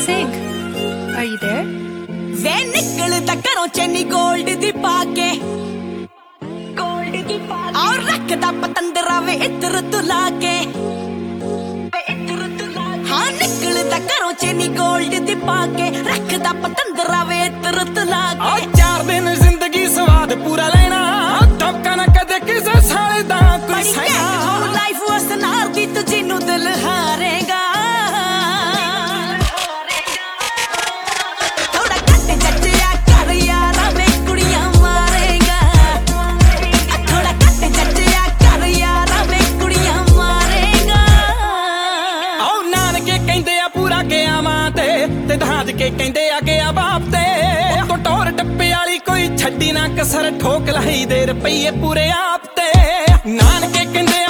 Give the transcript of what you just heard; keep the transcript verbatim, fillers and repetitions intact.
sing. Are you there? वे निकलदा घरों चैनी गोल्ड दी पाके गोल्ड दी पाके और रखदा पतंदरा वे इत्र तुला के हाँ निकलदा घरों चैनी गोल्ड दी पाके रखदा पतंदरा वे इत्र तुला के चार दिन जिंदगी स्वाद पूरा लेना धक्का ना कदे किसे साले दा कोई सैना लाइफ वसनार दी तू जिन्नू दिल हारेगा ते दाज के कहंदे आ गया बाप ते तो टोर टप्पे वाली कोई छड्डी ना कसर ठोक लाई दे रुपये पूरे आप ते नानके कहंदे